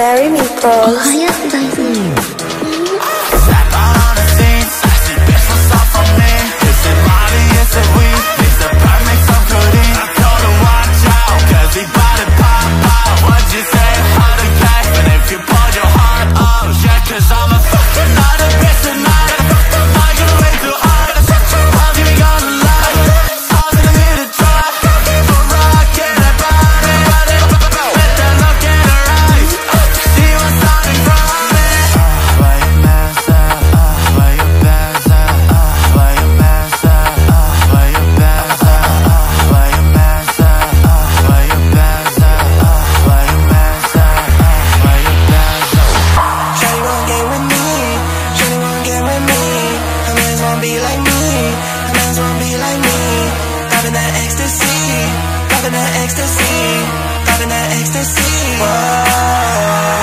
Scary Micos. おはようございます。 Be like me, a man's won't be like me. Loving that ecstasy, loving that ecstasy, loving that ecstasy. Whoa.